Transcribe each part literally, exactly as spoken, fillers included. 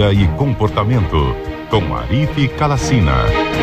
Vida e Comportamento, com Arife Kalacina.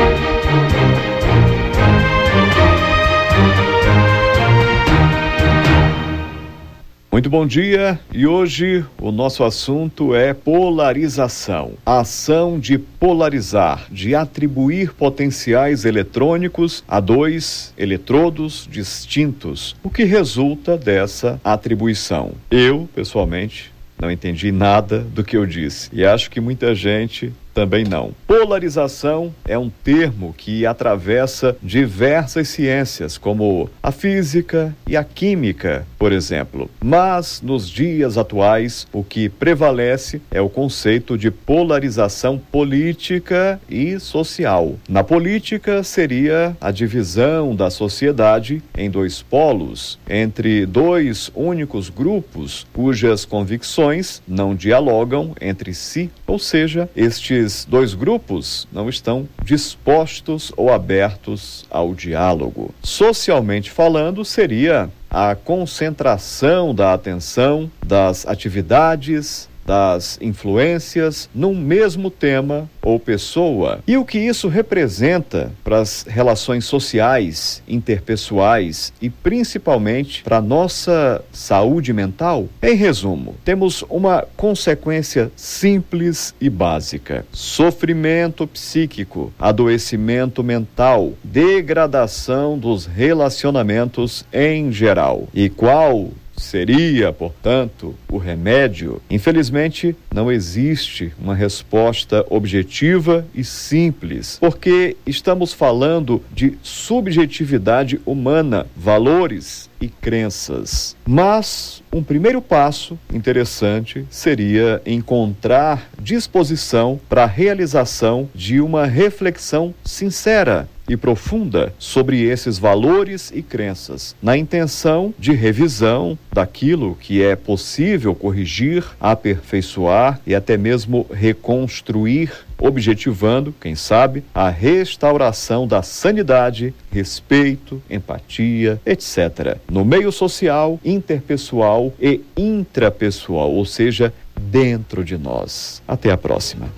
Muito bom dia, e hoje o nosso assunto é polarização. A ação de polarizar, de atribuir potenciais eletrônicos a dois eletrodos distintos. O que resulta dessa atribuição? Eu, pessoalmente, não entendi nada do que eu disse, e acho que muita gente também não. Polarização é um termo que atravessa diversas ciências, como a física e a química, por exemplo. Mas, nos dias atuais, o que prevalece é o conceito de polarização política e social. Na política, seria a divisão da sociedade em dois polos, entre dois únicos grupos cujas convicções não dialogam entre si, ou seja, estes dois grupos não estão dispostos ou abertos ao diálogo. Socialmente falando, seria a concentração da atenção, das atividades, das influências num mesmo tema ou pessoa. E o que isso representa para as relações sociais, interpessoais e principalmente para a nossa saúde mental? Em resumo, temos uma consequência simples e básica: sofrimento psíquico, adoecimento mental, degradação dos relacionamentos em geral. E qual seria, portanto, o remédio? Infelizmente, não existe uma resposta objetiva e simples, porque estamos falando de subjetividade humana, valores e crenças. Mas um primeiro passo interessante seria encontrar disposição para a realização de uma reflexão sincera e profunda sobre esses valores e crenças, na intenção de revisão daquilo que é possível corrigir, aperfeiçoar e até mesmo reconstruir, objetivando, quem sabe, a restauração da sanidade, respeito, empatia, etcétera, no meio social, interpessoal e intrapessoal, ou seja, dentro de nós. Até a próxima.